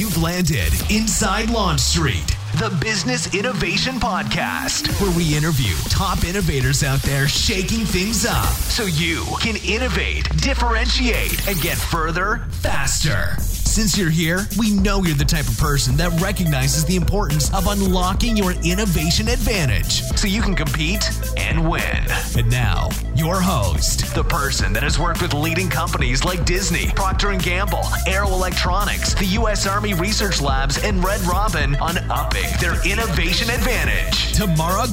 You've landed inside Launch Street, the Business Innovation Podcast, where we interview top innovators out there shaking things up so you can innovate, differentiate, and get further faster. Since you're here, we know you're the type of person that recognizes the importance of unlocking your innovation advantage so you can compete and win. And now, your host, the person that has worked with leading companies like Disney, Procter & Gamble, Aero Electronics, the U.S. Army Research Labs, and Red Robin on upping their innovation advantage. Tamara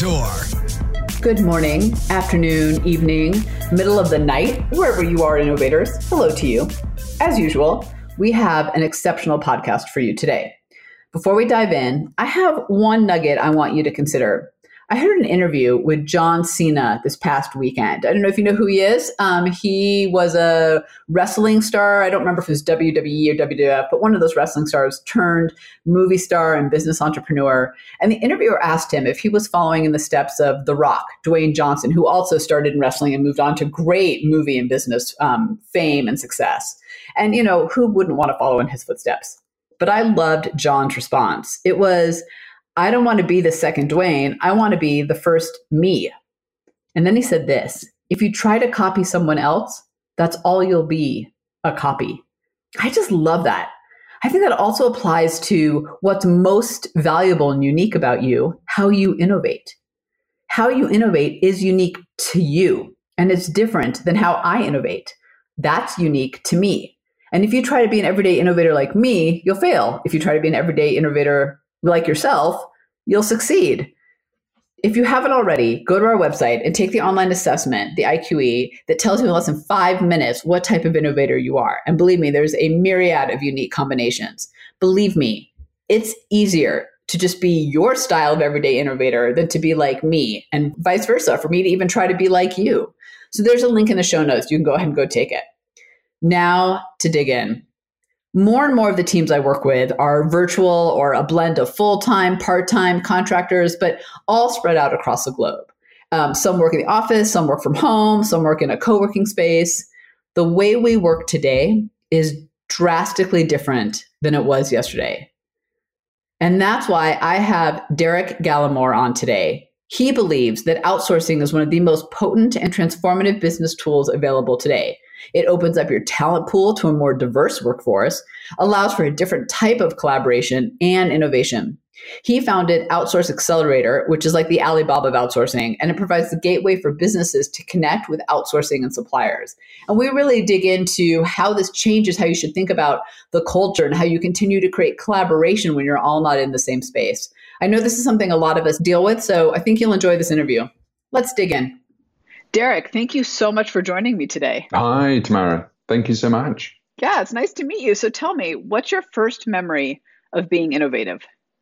Gontor. Good morning, afternoon, evening, middle of the night, wherever you are, innovators. Hello to you. As usual, we have an exceptional podcast for you today. Before we dive in, I have one nugget I want you to consider. I heard an interview with John Cena this past weekend. I don't know if you know who he is. He was a wrestling star. I don't remember if it was WWE or WWF, but one of those wrestling stars turned movie star and business entrepreneur. And the interviewer asked him if he was following in the steps of The Rock, Dwayne Johnson, who also started in wrestling and moved on to great movie and business fame and success. And, you know, who wouldn't want to follow in his footsteps? But I loved John's response. It was, I don't want to be the second Dwayne. I want to be the first me. And then he said this, if you try to copy someone else, that's all you'll be, a copy. I just love that. I think that also applies to what's most valuable and unique about you, how you innovate. How you innovate is unique to you, and it's different than how I innovate. That's unique to me. And if you try to be an everyday innovator like me, you'll fail. If you try to be an everyday innovator like yourself, you'll succeed. If you haven't already, go to our website and take the online assessment, the IQE, that tells you in less than 5 minutes what type of innovator you are. And believe me, there's a myriad of unique combinations. Believe me, it's easier to just be your style of everyday innovator than to be like me, and vice versa, for me to even try to be like you. So there's a link in the show notes. You can go ahead and go take it. Now to dig in. More and more of the teams I work with are virtual or a blend of full-time, part-time contractors, but all spread out across the globe. Some work in the office, some work from home, some work in a co-working space. The way we work today is drastically different than it was yesterday. And that's why I have Derek Gallimore on today. He believes that outsourcing is one of the most potent and transformative business tools available today. It opens up your talent pool to a more diverse workforce, allows for a different type of collaboration and innovation. He founded Outsource Accelerator, which is like the Alibaba of outsourcing, and it provides the gateway for businesses to connect with outsourcing and suppliers. And we really dig into how this changes how you should think about the culture and how you continue to create collaboration when you're all not in the same space. I know this is something a lot of us deal with, so I think you'll enjoy this interview. Let's dig in. Derek, thank you so much for joining me today. Hi, Tamara. Thank you so much. Yeah, it's nice to meet you. So tell me, what's your first memory of being innovative?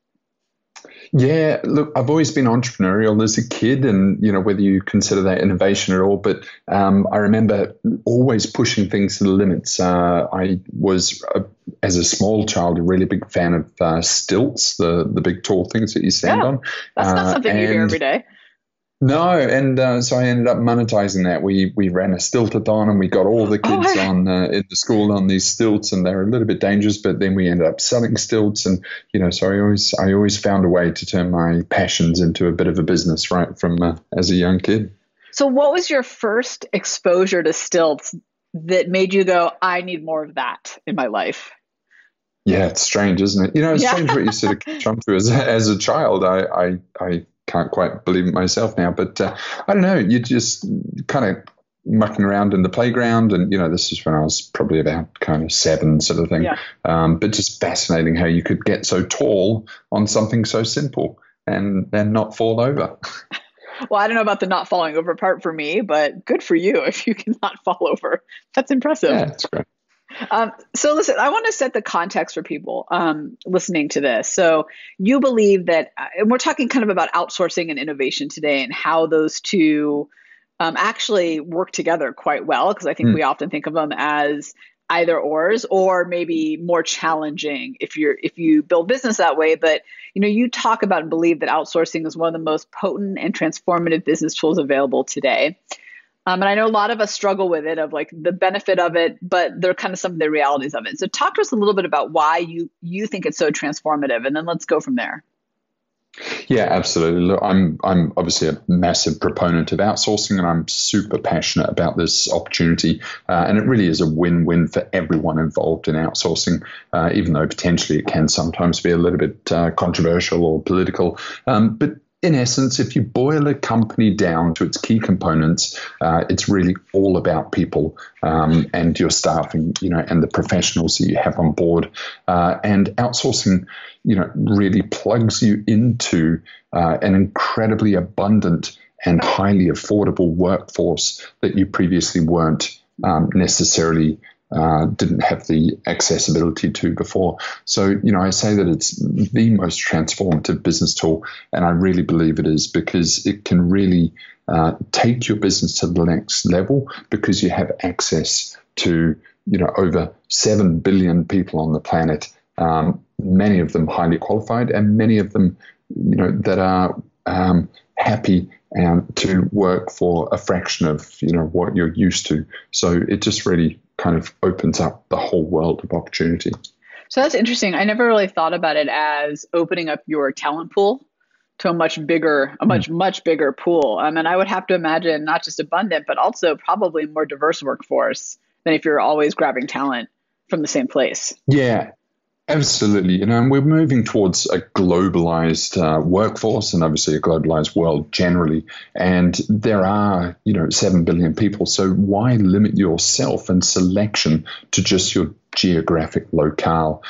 Yeah, look, I've always been entrepreneurial as a kid, and you know, whether you consider that innovation at all, but I remember always pushing things to the limits. I was, as a small child, a really big fan of stilts, the big tall things that you stand on. That's not something you hear every day. No, and so I ended up monetizing that. We ran a stiltathon, and we got all the kids on in the school on these stilts, and they were a little bit dangerous. But then we ended up selling stilts, and you know, so I always found a way to turn my passions into a bit of a business, right from as a young kid. So, what was your first exposure to stilts that made you go, "I need more of that in my life"? Yeah, it's strange, isn't it? You know, it's strange what you sort of catch on to as a child. I can't quite believe it myself now, but I don't know. You just kind of mucking around in the playground, and you know, this is when I was probably about kind of 7, sort of thing. But just fascinating how you could get so tall on something so simple and then not fall over. Well, I don't know about the not falling over part for me, but good for you if you cannot fall over. That's impressive. Yeah, that's great. So listen, I want to set the context for people listening to this. So you believe that, and we're talking kind of about outsourcing and innovation today and how those two actually work together quite well, because I think we often think of them as either ors, or maybe more challenging if you build business that way. But you know, you talk about and believe that outsourcing is one of the most potent and transformative business tools available today. And I know a lot of us struggle with it, of like the benefit of it, but they're kind of some of the realities of it. So talk to us a little bit about why you think it's so transformative, and then let's go from there. Yeah, absolutely. Look, I'm obviously a massive proponent of outsourcing, and I'm super passionate about this opportunity. And it really is a win-win for everyone involved in outsourcing, even though potentially it can sometimes be a little bit controversial or political. But in essence, if you boil a company down to its key components, it's really all about people and your staff, and and the professionals that you have on board. And outsourcing, really plugs you into an incredibly abundant and highly affordable workforce that you previously weren't necessarily didn't have the accessibility to before. So, I say that it's the most transformative business tool, and I really believe it is, because it can really take your business to the next level, because you have access to, over 7 billion people on the planet, many of them highly qualified, and many of them, that are happy to work for a fraction of, what you're used to. So it just really kind of opens up the whole world of opportunity. So that's interesting. I never really thought about it as opening up your talent pool to a much bigger pool. I mean, I would have to imagine not just abundant, but also probably more diverse workforce than if you're always grabbing talent from the same place. Yeah. Absolutely. And we're moving towards a globalized workforce, and obviously a globalized world generally. And there are, 7 billion people. So why limit yourself and selection to just your geographic locale?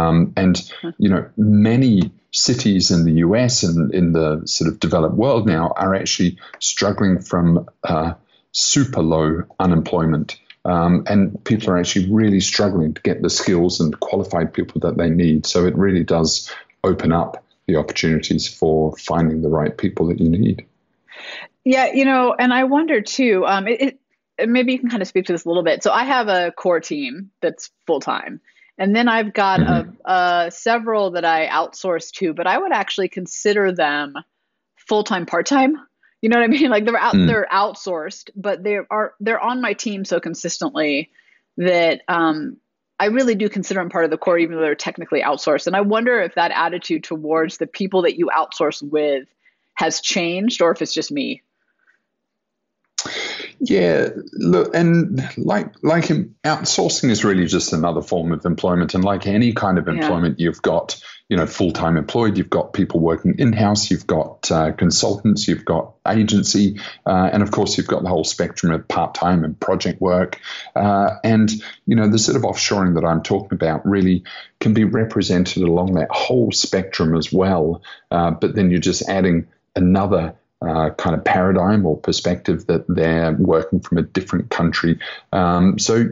Many cities in the US and in the sort of developed world now are actually struggling from super low unemployment. And people are actually really struggling to get the skills and qualified people that they need. So it really does open up the opportunities for finding the right people that you need. Yeah, and I wonder too, maybe you can kind of speak to this a little bit. So I have a core team that's full-time. And then I've got several that I outsource to, but I would actually consider them full-time, part-time. You know what I mean? Like they're outsourced, but they're on my team so consistently that I really do consider them part of the core, even though they're technically outsourced. And I wonder if that attitude towards the people that you outsource with has changed, or if it's just me. Yeah, look, and outsourcing is really just another form of employment. And like any kind of employment, you've got, full-time employed, you've got people working in-house, you've got consultants, you've got agency, and of course you've got the whole spectrum of part-time and project work. And the sort of offshoring that I'm talking about really can be represented along that whole spectrum as well. But then you're just adding another kind of paradigm or perspective that they're working from a different country. So,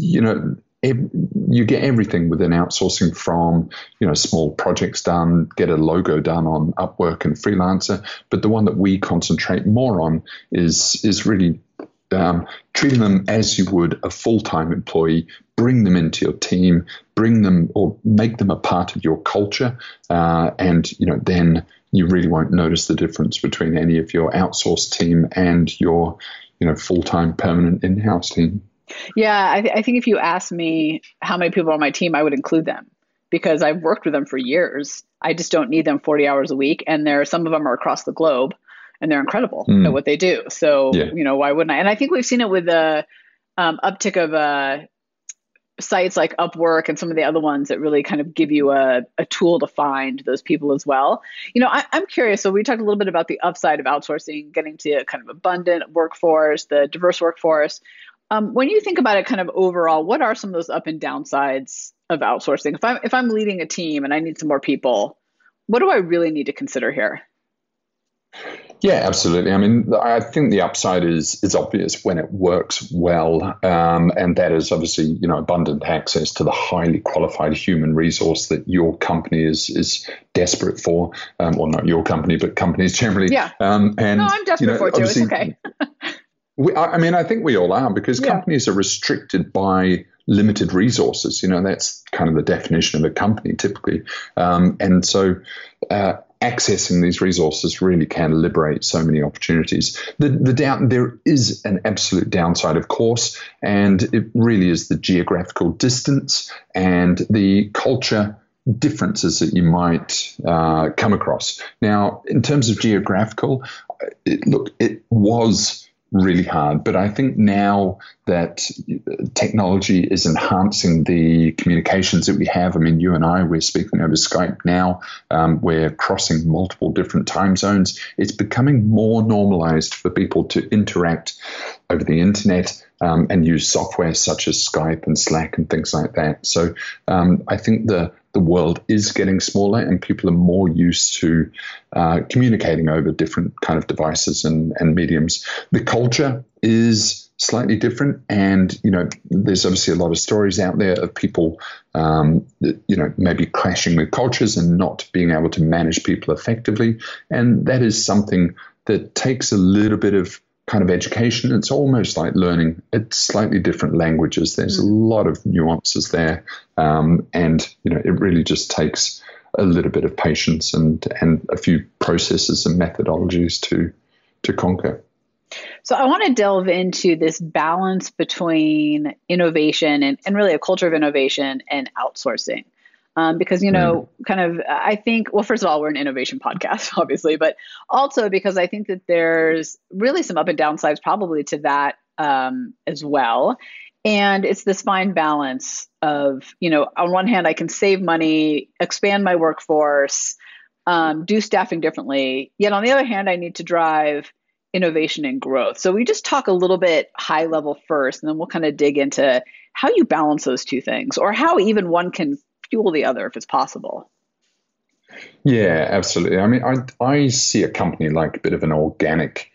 you get everything within outsourcing from, small projects done, get a logo done on Upwork and Freelancer. But the one that we concentrate more on is really treating them as you would a full-time employee, bring them into your team, bring them or make them a part of your culture. And, then you really won't notice the difference between any of your outsourced team and your, full-time permanent in-house team. Yeah, I think if you ask me how many people are on my team, I would include them, because I've worked with them for years. I just don't need them 40 hours a week. And some of them are across the globe, and they're incredible at what they do. So, why wouldn't I? And I think we've seen it with the uptick of sites like Upwork and some of the other ones that really kind of give you a tool to find those people as well. I'm curious. So we talked a little bit about the upside of outsourcing, getting to kind of abundant workforce, the diverse workforce. When you think about it kind of overall, what are some of those up and downsides of outsourcing? If I'm leading a team and I need some more people, what do I really need to consider here? Yeah, absolutely. I mean, I think the upside is obvious when it works well, and that is obviously abundant access to the highly qualified human resource that your company is desperate for, or not your company, but companies generally. Yeah. And no, I'm desperate for it too. It's okay. I think we all are, because companies are restricted by limited resources. That's kind of the definition of a company typically, and so. accessing these resources really can liberate so many opportunities. There is an absolute downside, of course, and it really is the geographical distance and the culture differences that you might come across. Now, in terms of geographical, it was really hard, but I think now that technology is enhancing the communications that we have. I mean, you and I, we're speaking over Skype now. We're crossing multiple different time zones. It's becoming more normalized for people to interact over the internet and use software such as Skype and Slack and things like that. So I think the world is getting smaller and people are more used to communicating over different kind of devices and mediums. The culture is slightly different, and there's obviously a lot of stories out there of people maybe clashing with cultures and not being able to manage people effectively, and that is something that takes a little bit of kind of education. It's almost like learning slightly different languages. There's a lot of nuances there, and it really just takes a little bit of patience and a few processes and methodologies to conquer. So I want to delve into this balance between innovation and really a culture of innovation and outsourcing. Because, I think, well, first of all, we're an innovation podcast, obviously, but also because I think that there's really some up and downsides probably to that as well. And it's this fine balance of, on one hand, I can save money, expand my workforce, do staffing differently. Yet on the other hand, I need to drive innovation and growth. So we just talk a little bit high level first, and then we'll kind of dig into how you balance those two things, or how even one can fuel the other if it's possible. Yeah, absolutely. I mean, I see a company like a bit of an organic,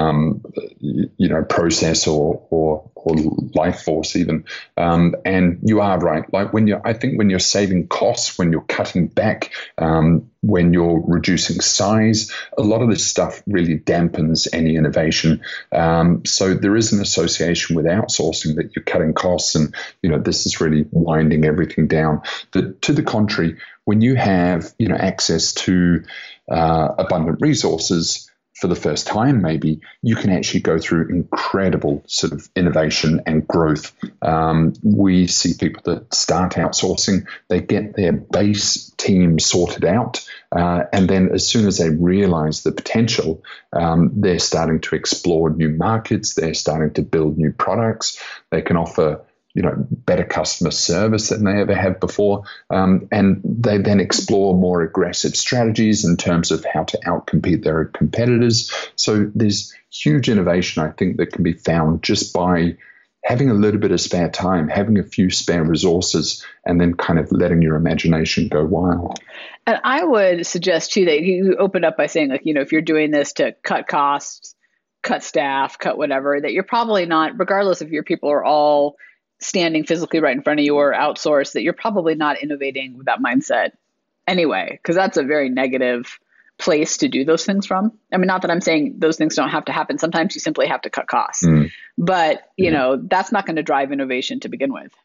process or life force even. And you are right. Like I think when you're saving costs, when you're cutting back, when you're reducing size, a lot of this stuff really dampens any innovation. So there is an association with outsourcing that you're cutting costs, and this is really winding everything down. To the contrary, when you have access to abundant resources for the first time, maybe you can actually go through incredible sort of innovation and growth. We see people that start outsourcing, they get their base team sorted out, and then as soon as they realize the potential, they're starting to explore new markets, they're starting to build new products, they can offer better customer service than they ever have before. And they then explore more aggressive strategies in terms of how to outcompete their competitors. So there's huge innovation, I think, that can be found just by having a little bit of spare time, having a few spare resources, and then kind of letting your imagination go wild. And I would suggest, too, that you opened up by saying, if you're doing this to cut costs, cut staff, cut whatever, that you're probably not, regardless if your people are all standing physically right in front of you or outsourced, that you're probably not innovating with that mindset anyway, because that's a very negative place to do those things from. I mean, not that I'm saying those things don't have to happen. Sometimes you simply have to cut costs, but that's not going to drive innovation to begin with.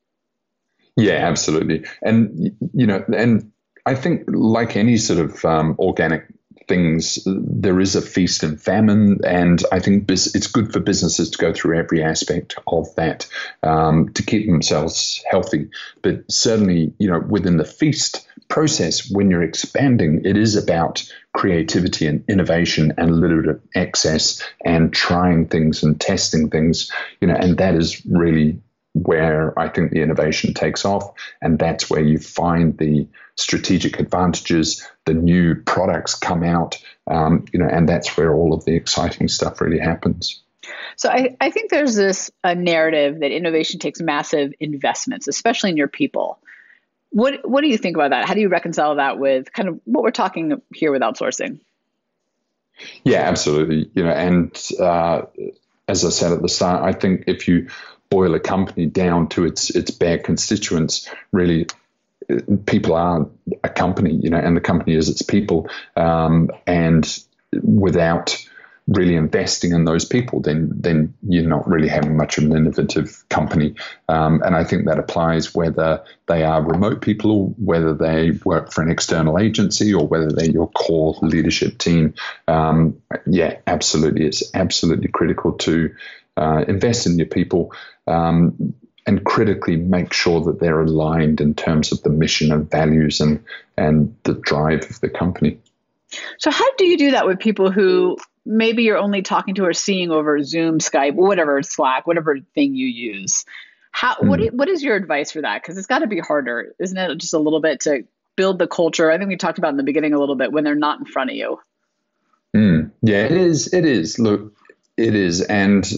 Yeah, absolutely. And, and I think like any sort of organic things, there is a feast and famine, and I think it's good for businesses to go through every aspect of that to keep themselves healthy. But certainly, within the feast process, when you're expanding, it is about creativity and innovation and a little bit of excess and trying things and testing things, and that is really where I think the innovation takes off. And that's where you find the strategic advantages, the new products come out, and that's where all of the exciting stuff really happens. So I think there's this narrative that innovation takes massive investments, especially in your people. What do you think about that? How do you reconcile that with kind of what we're talking here with outsourcing? Yeah, absolutely. And as I said at the start, I think if you boil a company down to its bare constituents, really, people are a company, and the company is its people. And without really investing in those people, then you're not really having much of an innovative company. And I think that applies whether they are remote people, or whether they work for an external agency, or whether they're your core leadership team. Yeah, absolutely. It's absolutely critical to invest in your people, and critically make sure that they're aligned in terms of the mission and values and the drive of the company. So how do you do that with people who maybe you're only talking to or seeing over Zoom, Skype, whatever, Slack, whatever thing you use? What is your advice for that? Because it's got to be harder, isn't it? Just a little bit to build the culture. I think we talked about in the beginning a little bit when they're not in front of you. Yeah, it is. It is. Look, it is. And,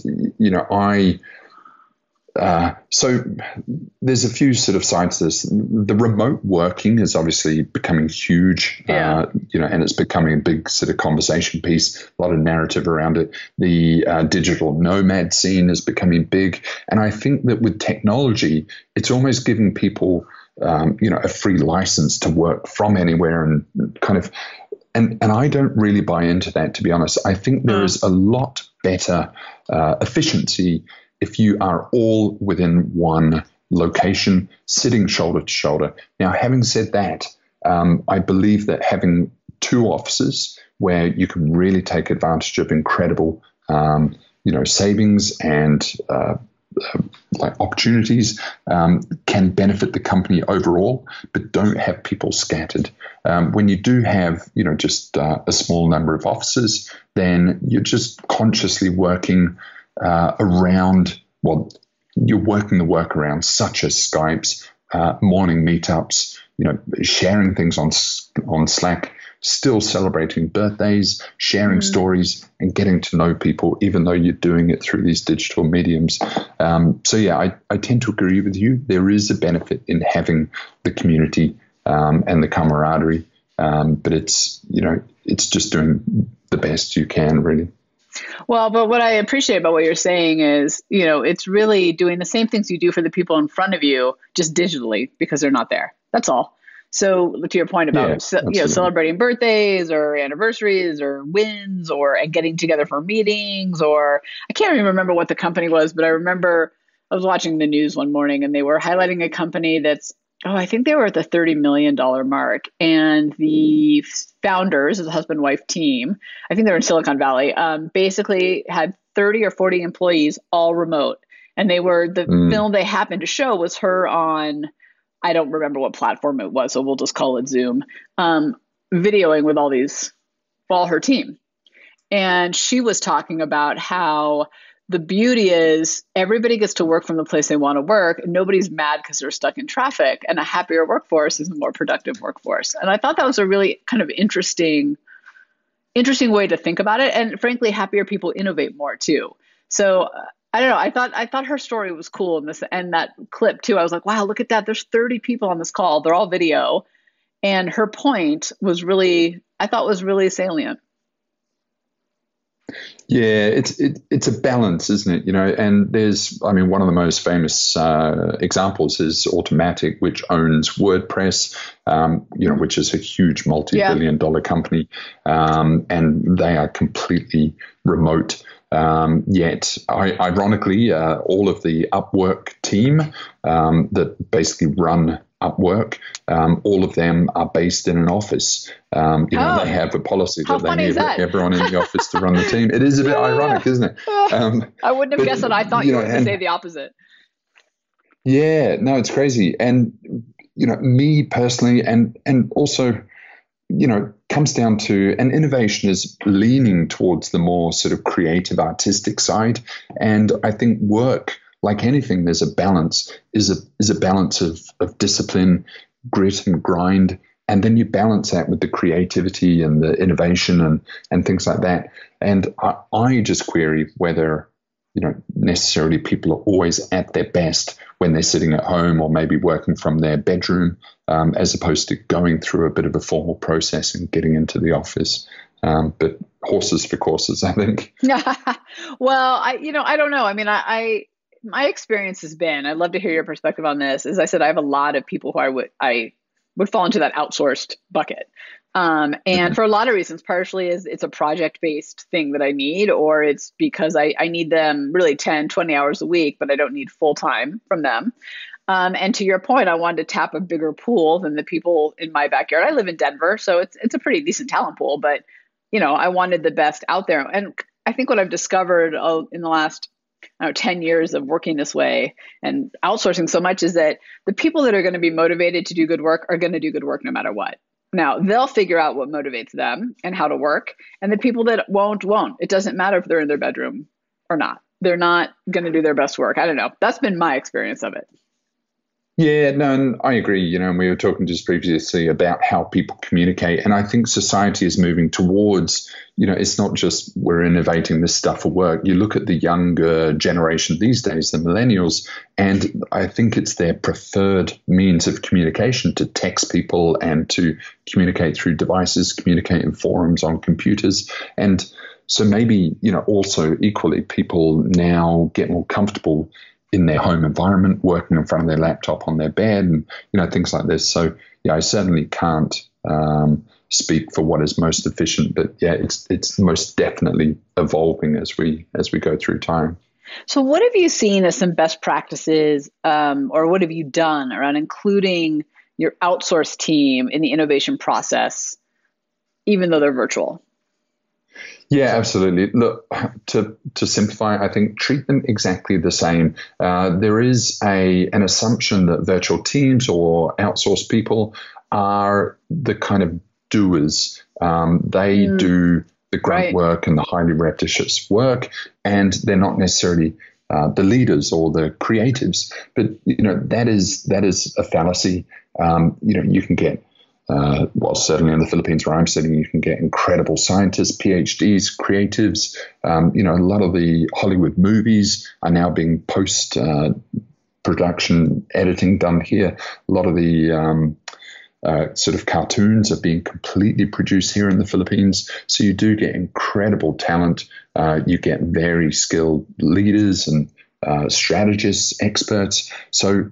so there's a few sort of sides to this. The remote working is obviously becoming huge, and it's becoming a big sort of conversation piece, a lot of narrative around it. The digital nomad scene is becoming big. And I think that with technology, it's almost giving people, a free license to work from anywhere and kind of, and I don't really buy into that, to be honest. I think there is a lot better efficiency if you are all within one location, sitting shoulder to shoulder. Now, having said that, I believe that having two offices where you can really take advantage of incredible, savings and opportunities can benefit the company overall, but don't have people scattered. When you do have, just a small number of offices, then you're just consciously working around, you're working the workarounds such as Skypes, morning meetups, sharing things on Slack, still celebrating birthdays, sharing stories, and getting to know people, even though you're doing it through these digital mediums. So yeah, I tend to agree with you. There is a benefit in having the community and the camaraderie, but it's just doing the best you can, really. Well, but what I appreciate about what you're saying is, it's really doing the same things you do for the people in front of you, just digitally, because they're not there. That's all. So to your point about, celebrating birthdays or anniversaries or wins and getting together for meetings, or I can't even remember what the company was, but I remember I was watching the news one morning and they were highlighting a company that's, I think they were at the $30 million mark. And the founders, the husband-wife team, I think they're in Silicon Valley, basically had 30 or 40 employees, all remote. And the film they happened to show was her on, I don't remember what platform it was, so we'll just call it Zoom, videoing with all her team. And she was talking about how the beauty is everybody gets to work from the place they want to work, and nobody's mad because they're stuck in traffic, and a happier workforce is a more productive workforce. And I thought that was a really kind of interesting way to think about it. And frankly, happier people innovate more too. So I don't know. I thought her story was cool and that clip too. I was like, wow, look at that. There's 30 people on this call. They're all video. And her point was really salient. Yeah, it's a balance, isn't it? And one of the most famous examples is Automattic, which owns WordPress, which is a huge multi-billion-dollar company, and they are completely remote. Yet, ironically, all of the Upwork team that basically run Upwork, all of them are based in an office. They have a policy that they need everyone in the office to run the team. It is a bit ironic, isn't it? I wouldn't have guessed that. I thought you were going to say the opposite. Yeah, no, it's crazy. And, me personally, and also, comes down to, and innovation is leaning towards the more sort of creative, artistic side. And I think work, like anything, there's a balance, is a balance of discipline, grit and grind. And then you balance that with the creativity and the innovation and things like that. And I just query whether, necessarily people are always at their best when they're sitting at home or maybe working from their bedroom, as opposed to going through a bit of a formal process and getting into the office. But horses for courses, I think. Well, I don't know. I mean, my experience has been, I'd love to hear your perspective on this. As I said, I have a lot of people who I would fall into that outsourced bucket. And for a lot of reasons, partially is it's a project-based thing that I need, or it's because I need them really 10, 20 hours a week, but I don't need full time from them. And to your point, I wanted to tap a bigger pool than the people in my backyard. I live in Denver, so it's a pretty decent talent pool, but I wanted the best out there. And I think what I've discovered in the last 10 years of working this way and outsourcing so much is that the people that are going to be motivated to do good work are going to do good work no matter what. Now, they'll figure out what motivates them and how to work. And the people that won't. It doesn't matter if they're in their bedroom or not. They're not going to do their best work. I don't know. That's been my experience of it. Yeah, no, and I agree. And we were talking just previously about how people communicate. And I think society is moving towards, it's not just we're innovating this stuff for work. You look at the younger generation these days, the millennials, and I think it's their preferred means of communication to text people and to communicate through devices, communicate in forums on computers. And so maybe, also equally, people now get more comfortable in their home environment, working in front of their laptop on their bed, and things like this. So I certainly can't speak for what is most efficient, but it's most definitely evolving as we go through time. So what have you seen as some best practices, or what have you done around including your outsourced team in the innovation process, even though they're virtual? Yeah, absolutely. Look, to simplify, I think treat them exactly the same. There is an assumption that virtual teams or outsourced people are the kind of doers. They do the grunt work and the highly repetitious work, and they're not necessarily the leaders or the creatives. But that is a fallacy. You can get certainly in the Philippines where I'm sitting, you can get incredible scientists, PhDs, creatives. A lot of the Hollywood movies are now being post-production editing done here. A lot of the sort of cartoons are being completely produced here in the Philippines. So you do get incredible talent. You get very skilled leaders and strategists, experts. So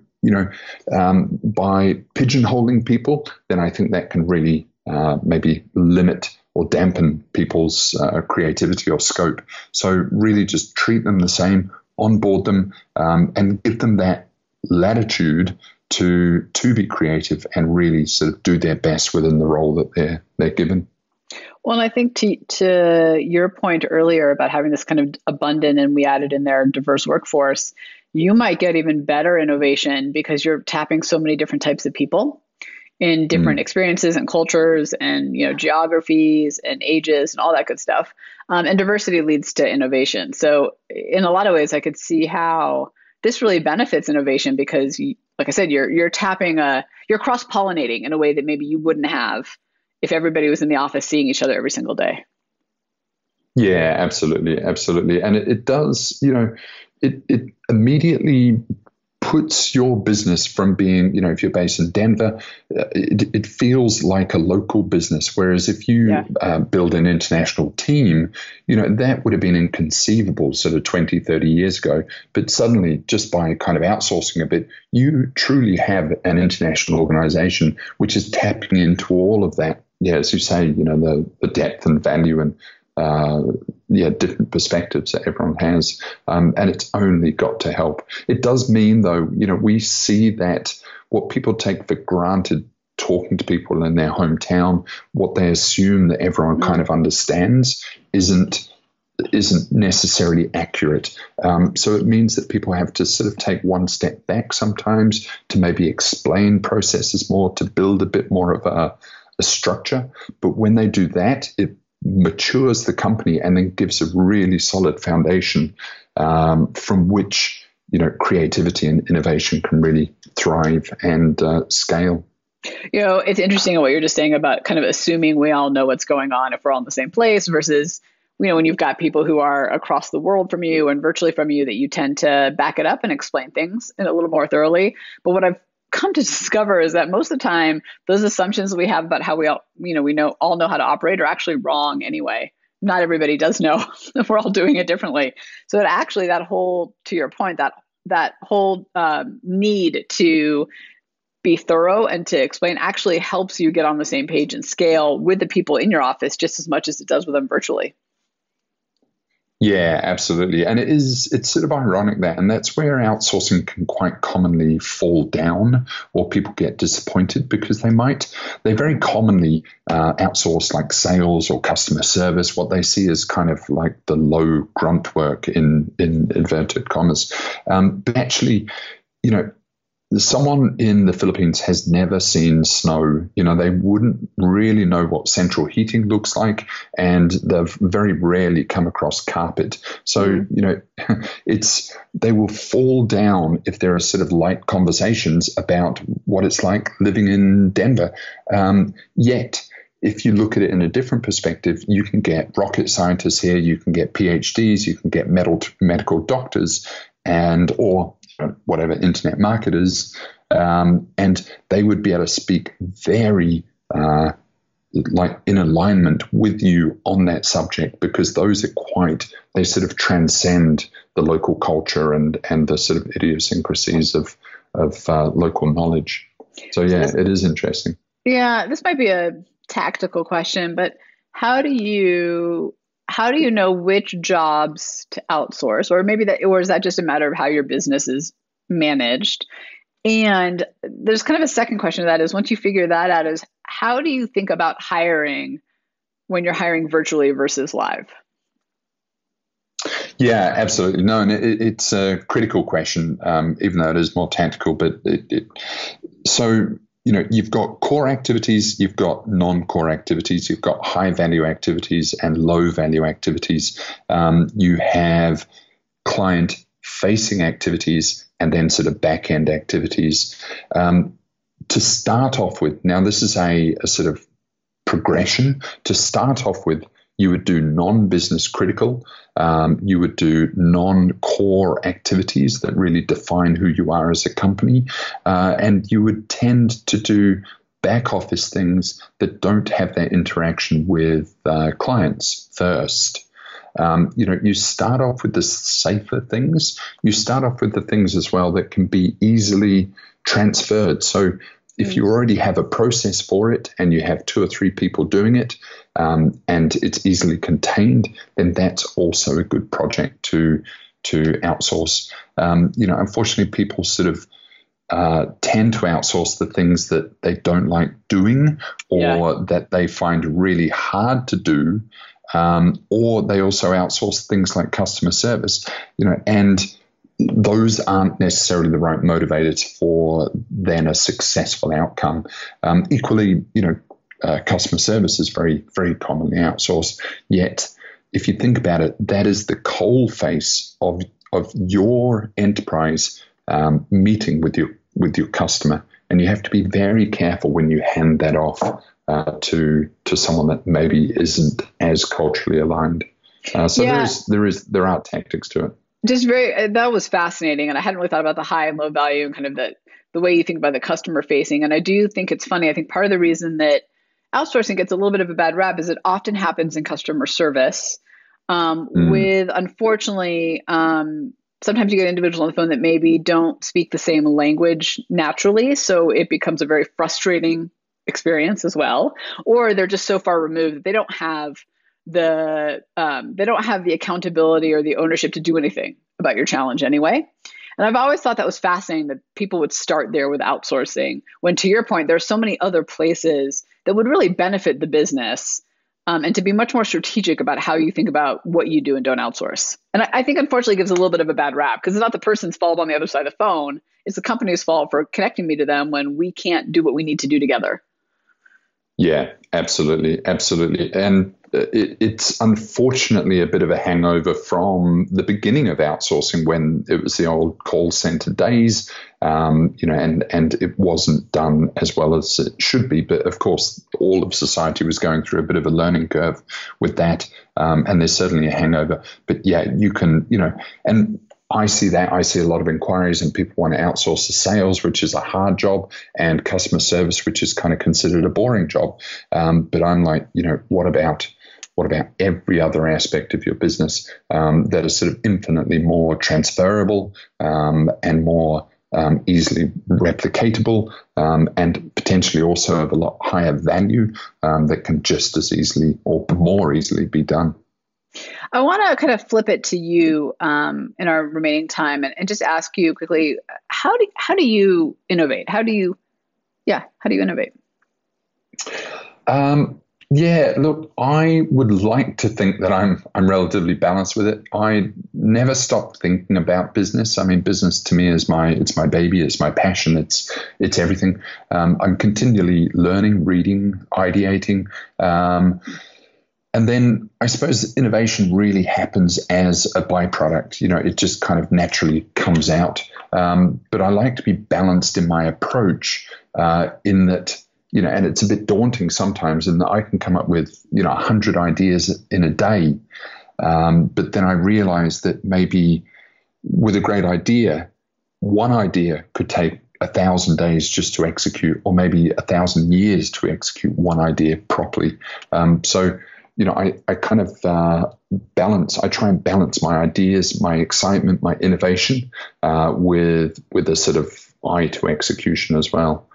by pigeonholing people, then I think that can really maybe limit or dampen people's creativity or scope. So really just treat them the same, onboard them, and give them that latitude to be creative and really sort of do their best within the role that they're given. Well, I think to your point earlier about having this kind of abundant, and we added in there, diverse workforce, you might get even better innovation because you're tapping so many different types of people in different experiences and cultures and geographies and ages and all that good stuff. And diversity leads to innovation. So in a lot of ways, I could see how this really benefits innovation because, like I said, you're tapping you're cross-pollinating in a way that maybe you wouldn't have if everybody was in the office seeing each other every single day. Yeah, absolutely. Absolutely. And it does, it immediately puts your business from being, if you're based in Denver, it feels like a local business. Whereas if you build an international team, that would have been inconceivable sort of 20, 30 years ago. But suddenly, just by kind of outsourcing a bit, you truly have an international organization, which is tapping into all of that. Yeah, as you say, the depth and value and different perspectives that everyone has. And it's only got to help. It does mean, though, we see that what people take for granted talking to people in their hometown, what they assume that everyone kind of understands isn't necessarily accurate. So it means that people have to sort of take one step back sometimes to maybe explain processes more, to build a bit more of a structure. But when they do that, it matures the company and then gives a really solid foundation from which creativity and innovation can really thrive and scale. It's interesting what you're just saying about kind of assuming we all know what's going on if we're all in the same place versus when you've got people who are across the world from you and virtually from you, that you tend to back it up and explain things in a little more thoroughly. But what I've come to discover is that most of the time, those assumptions we have about how we all know how to operate are actually wrong anyway. Not everybody does know. We're all doing it differently. So that actually, that whole, to your point, that whole need to be thorough and to explain actually helps you get on the same page and scale with the people in your office just as much as it does with them virtually. Yeah, absolutely. And it's sort of ironic that, and that's where outsourcing can quite commonly fall down or people get disappointed because they very commonly outsource like sales or customer service, what they see as kind of like the low grunt work in inverted commas. But actually, someone in the Philippines has never seen snow. They wouldn't really know what central heating looks like, and they've very rarely come across carpet. So, they will fall down if there are sort of light conversations about what it's like living in Denver. Yet, if you look at it in a different perspective, you can get rocket scientists here, you can get PhDs, you can get medical doctors, or whatever internet marketers, and they would be able to speak very like in alignment with you on that subject, because those are they sort of transcend the local culture and the sort of idiosyncrasies of local knowledge. So yeah, it is interesting. Yeah, this might be a tactical question, but how do you know which jobs to outsource, or is that just a matter of how your business is managed? And there's kind of a second question to that is, once you figure that out, is how do you think about hiring when you're hiring virtually versus live? Yeah, absolutely. No, and it's a critical question, even though it is more tactical. But you've got core activities, you've got non-core activities, you've got high-value activities and low-value activities. You have client-facing activities and then sort of back-end activities. To start off with, now this is a sort of progression. To start off with, you would do non-business critical. You would do non-core activities that really define who you are as a company. And you would tend to do back office things that don't have that interaction with clients first. You start off with the safer things. You start off with the things as well that can be easily transferred. So if you already have a process for it and you have 2 or 3 people doing it, and it's easily contained, then that's also a good project to outsource. Unfortunately, people sort of tend to outsource the things that they don't like doing, or that they find really hard to do, or they also outsource things like customer service, and those aren't necessarily the right motivators for then a successful outcome. Equally, customer service is very, very commonly outsourced. Yet, if you think about it, that is the coal face of your enterprise meeting with your customer, and you have to be very careful when you hand that off to someone that maybe isn't as culturally aligned. There are tactics to it. That was fascinating. And I hadn't really thought about the high and low value and kind of the way you think about the customer facing. And I do think it's funny. I think part of the reason that outsourcing gets a little bit of a bad rap is it often happens in customer service with, unfortunately, sometimes you get individuals on the phone that maybe don't speak the same language naturally. So it becomes a very frustrating experience as well. Or they're just so far removed that they don't have the accountability or the ownership to do anything about your challenge anyway. And I've always thought that was fascinating that people would start there with outsourcing, when, to your point, there's so many other places that would really benefit the business, and to be much more strategic about how you think about what you do and don't outsource. And I think, unfortunately, it gives a little bit of a bad rap, because it's not the person's fault on the other side of the phone. It's the company's fault for connecting me to them when we can't do what we need to do together. Yeah, absolutely. Absolutely. And it's unfortunately a bit of a hangover from the beginning of outsourcing, when it was the old call center days, and it wasn't done as well as it should be. But of course, all of society was going through a bit of a learning curve with that. And there's certainly a hangover. But yeah, you can, and I see that. I see a lot of inquiries, and people want to outsource the sales, which is a hard job, and customer service, which is kind of considered a boring job. But I'm like, what about every other aspect of your business that is sort of infinitely more transferable and more easily replicatable, and potentially also of a lot higher value, that can just as easily or more easily be done. I want to kind of flip it to you in our remaining time and just ask you quickly, how do you innovate? How do you innovate? Yeah, look, I would like to think that I'm relatively balanced with it. I never stop thinking about business. I mean, business to me is it's my baby, it's my passion, it's everything. I'm continually learning, reading, ideating. And then I suppose innovation really happens as a byproduct. It just kind of naturally comes out. But I like to be balanced in my approach, in that, and it's a bit daunting sometimes, and I can come up with, 100 ideas in a day. But then I realize that maybe with a great idea, one idea could take 1,000 days just to execute, or maybe 1,000 years to execute one idea properly. So I kind of I try and balance my ideas, my excitement, my innovation, with a sort of eye to execution as well.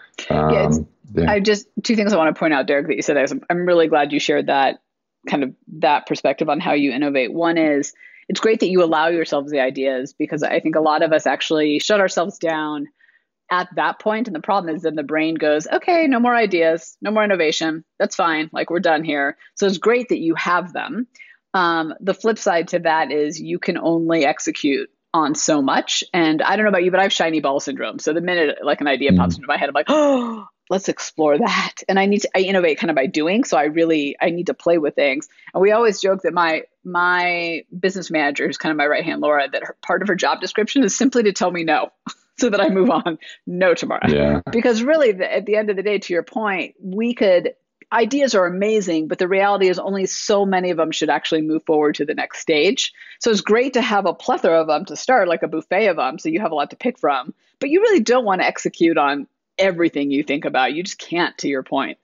I just, two things I want to point out, Derek, that you said. I'm really glad you shared that perspective on how you innovate. One is, it's great that you allow yourselves the ideas, because I think a lot of us actually shut ourselves down at that point. And the problem is then the brain goes, okay, no more ideas, no more innovation. That's fine. Like, we're done here. So it's great that you have them. The flip side to that is you can only execute on so much. And I don't know about you, but I have shiny ball syndrome. So the minute like an idea pops into my head, I'm like, oh, let's explore that. And I innovate kind of by doing. So I need to play with things. And we always joke that my business manager, who's kind of my right hand, Laura, that part of her job description is simply to tell me no. So that I move on, no tomorrow. Yeah. Because really, at the end of the day, to your point, ideas are amazing, but the reality is only so many of them should actually move forward to the next stage. So it's great to have a plethora of them to start, like a buffet of them, so you have a lot to pick from. But you really don't want to execute on everything you think about. You just can't, to your point.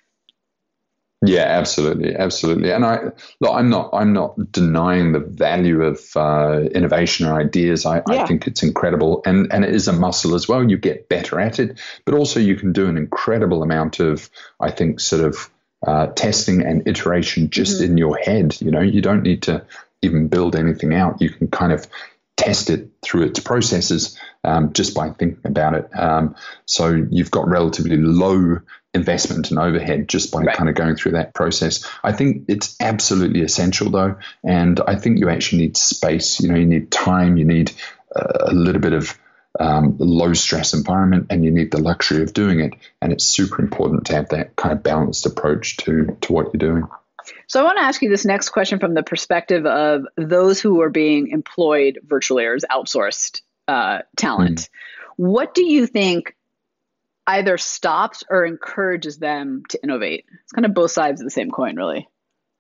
Yeah, absolutely. And I'm not denying the value of innovation or ideas. I think it's incredible, and it is a muscle as well. You get better at it, but also you can do an incredible amount of, I think, sort of testing and iteration just in your head. You don't need to even build anything out. You can kind of test it through its processes just by thinking about it. So you've got relatively low investment and overhead just by kind of going through that process. I think it's absolutely essential though. And I think you actually need space, you need time, you need a little bit of low stress environment, and you need the luxury of doing it. And it's super important to have that kind of balanced approach to what you're doing. So I want to ask you this next question from the perspective of those who are being employed virtually or as outsourced talent. What do you think either stops or encourages them to innovate? It's kind of both sides of the same coin, really.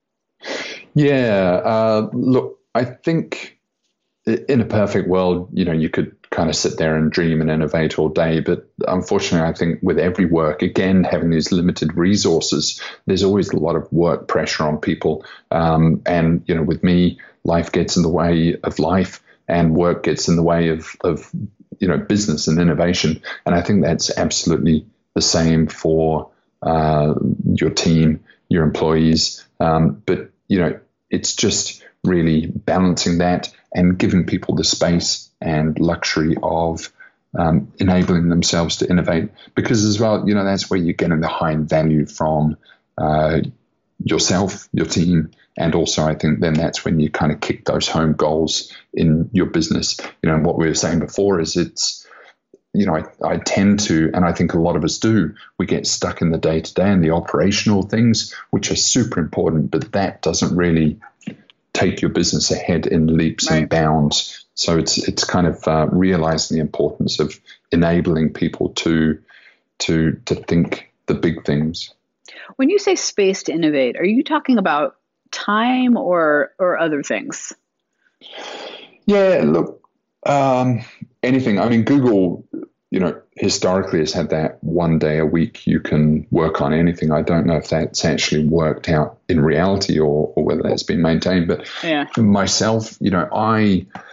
Yeah. Look, I think in a perfect world, you could kind of sit there and dream and innovate all day. But unfortunately, I think with every work, again, having these limited resources, there's always a lot of work pressure on people. And, with me, life gets in the way of life, and work gets in the way of business and innovation. And I think that's absolutely the same for your team, your employees. But, it's just really balancing that and giving people the space and luxury of enabling themselves to innovate. Because as well, that's where you're getting the high value from yourself, your team. And also, I think then that's when you kind of kick those home goals in your business. And what we were saying before is it's, I tend to, and I think a lot of us do, we get stuck in the day-to-day and the operational things, which are super important, but that doesn't really take your business ahead in leaps and bounds. So it's kind of realizing the importance of enabling people to think the big things. When you say space to innovate, are you talking about time or other things? Yeah, look, anything. I mean, Google, historically has had that one day a week you can work on anything. I don't know if that's actually worked out in reality or whether that's been maintained. But for myself, I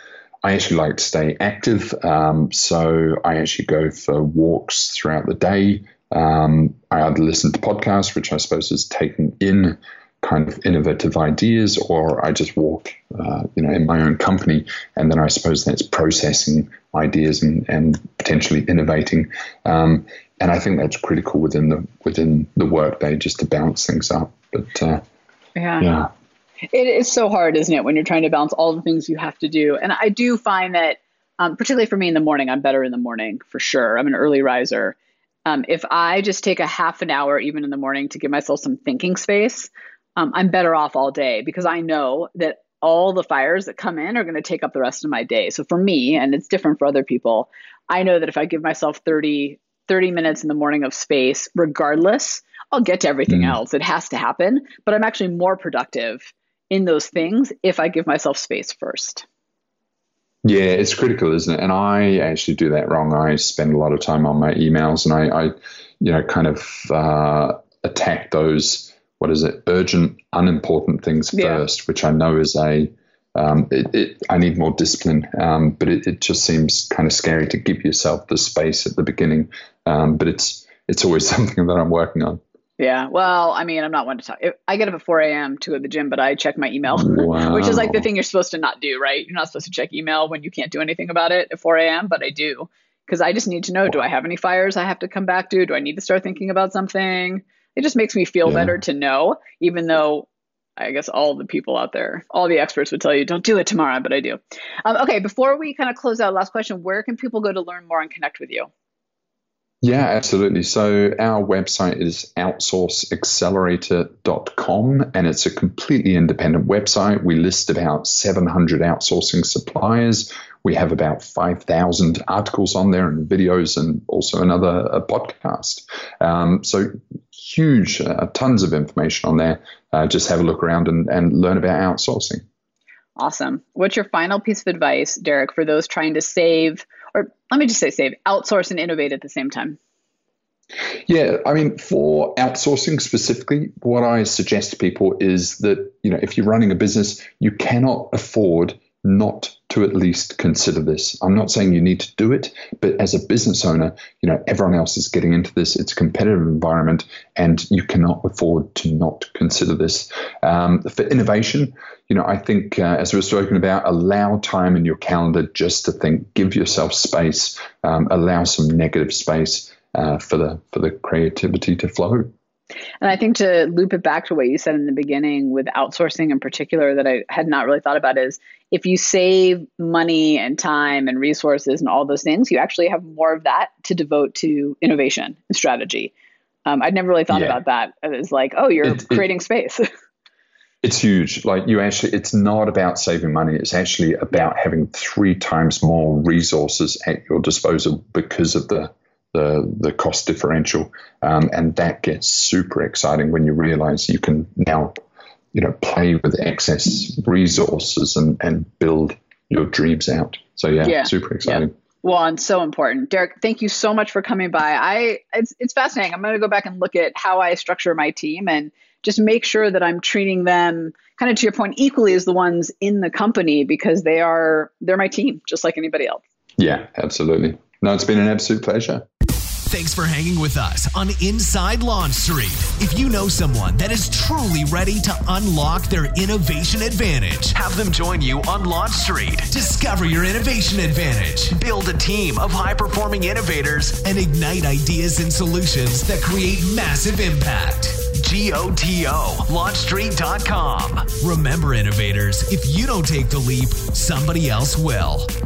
I actually like to stay active. So I actually go for walks throughout the day. I either listen to podcasts, which I suppose is taking in kind of innovative ideas, or I just walk, in my own company. And then I suppose that's processing ideas and potentially innovating. And I think that's critical within the workday, just to balance things up. But yeah. It is so hard, isn't it, when you're trying to balance all the things you have to do. And I do find that, particularly for me in the morning, I'm better in the morning for sure. I'm an early riser. If I just take a half an hour, even in the morning, to give myself some thinking space, I'm better off all day, because I know that all the fires that come in are going to take up the rest of my day. So for me, and it's different for other people, I know that if I give myself 30 minutes in the morning of space, regardless, I'll get to everything else. It has to happen, but I'm actually more productive in those things if I give myself space first. Yeah, it's critical, isn't it? And I actually do that wrong. I spend a lot of time on my emails, and I kind of attack those, urgent, unimportant things first, which I know is I need more discipline, but it just seems kind of scary to give yourself the space at the beginning. But it's always something that I'm working on. Yeah. Well, I mean, I'm not one to talk. I get up at 4 a.m. to go to the gym, but I check my email, which is like the thing you're supposed to not do, right? You're not supposed to check email when you can't do anything about it at 4 a.m., but I do, because I just need to know, do I have any fires I have to come back to? Do I need to start thinking about something? It just makes me feel better to know, even though I guess all the people out there, all the experts would tell you, don't do it tomorrow, but I do. Okay. Before we kind of close out, last question, where can people go to learn more and connect with you? Yeah, absolutely. So our website is outsourceaccelerator.com, and it's a completely independent website. We list about 700 outsourcing suppliers. We have about 5,000 articles on there and videos, and also another podcast. So huge, tons of information on there. Just have a look around and learn about outsourcing. Awesome. What's your final piece of advice, Derek, for those trying to save, or let me just say save, outsource and innovate at the same time? Yeah, I mean, for outsourcing specifically, what I suggest to people is that, if you're running a business, you cannot afford not to at least consider this. I'm not saying you need to do it, but as a business owner, everyone else is getting into this. It's a competitive environment, and you cannot afford to not consider this. For innovation, I think, as we've spoken about, allow time in your calendar just to think, give yourself space, allow some negative space for the creativity to flow. And I think to loop it back to what you said in the beginning with outsourcing in particular that I had not really thought about is, if you save money and time and resources and all those things, you actually have more of that to devote to innovation and strategy. I'd never really thought about that. It's like, you're creating space. It's huge. Like it's not about saving money. It's actually about having 3 times more resources at your disposal because of the cost differential. And that gets super exciting when you realize you can now, play with excess resources and build your dreams out. So super exciting. Yeah. Well, and so important. Derek, thank you so much for coming by. It's fascinating. I'm going to go back and look at how I structure my team and just make sure that I'm treating them kind of, to your point, equally as the ones in the company, because they're my team, just like anybody else. Yeah, absolutely. No, it's been an absolute pleasure. Thanks for hanging with us on Inside Launch Street. If you know someone that is truly ready to unlock their innovation advantage, have them join you on Launch Street. Discover your innovation advantage. Build a team of high-performing innovators and ignite ideas and solutions that create massive impact. GOTO, launchstreet.com. Remember, innovators, if you don't take the leap, somebody else will.